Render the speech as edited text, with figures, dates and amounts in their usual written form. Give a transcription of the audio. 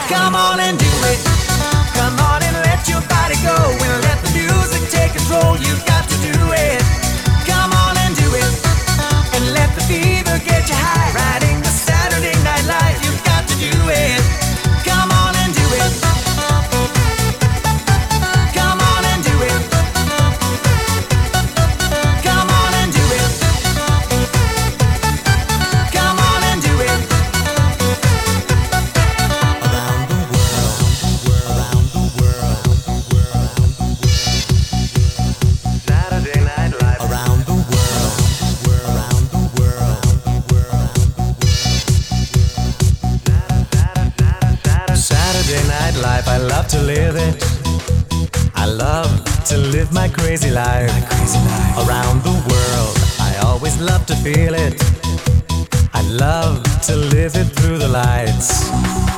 Come on and do it. Come on and let your body go and let the music take control. You've got to do it. Come on and do it. And let the fever get you high. Riding the Saturday Night Live. You've got to do it. Come on and do it. Come on and do it. Come on and do it. Come on and do it. Saturday Night Live. Around the world, around the world, Saturday Night Live, I love to live it. I love to live my crazy life. Around the world, I always love to feel it. I love to live it through the lights.